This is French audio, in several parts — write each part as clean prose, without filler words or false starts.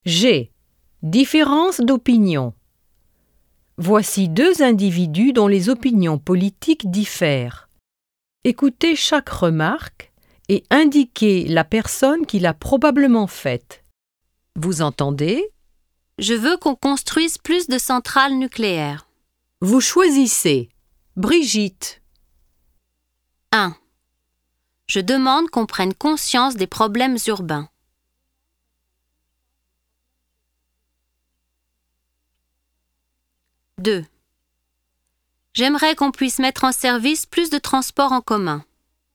G. Différence d'opinion. Voici deux individus dont les opinions politiques diffèrent. Écoutez chaque remarque et indiquez la personne qui l'a probablement faite. Vous entendez? Je veux qu'on construise plus de centrales nucléaires. Vous choisissez. Brigitte. 1. Je demande qu'on prenne conscience des problèmes urbains. 2. J'aimerais qu'on puisse mettre en service plus de transports en commun.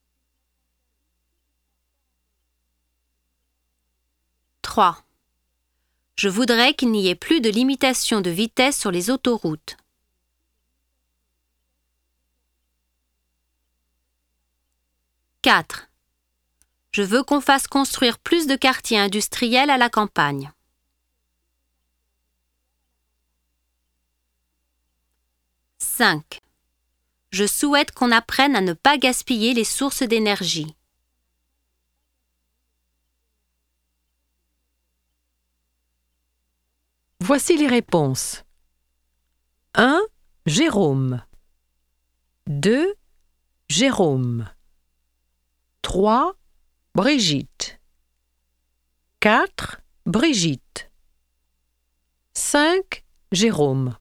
3. Je voudrais qu'il n'y ait plus de limitation de vitesse sur les autoroutes. 4. Je veux qu'on fasse construire plus de quartiers industriels à la campagne. 5. Je souhaite qu'on apprenne à ne pas gaspiller les sources d'énergie. Voici les réponses. 1. Jérôme. 2. Jérôme. 3. Brigitte. 4. Brigitte. 5. Jérôme.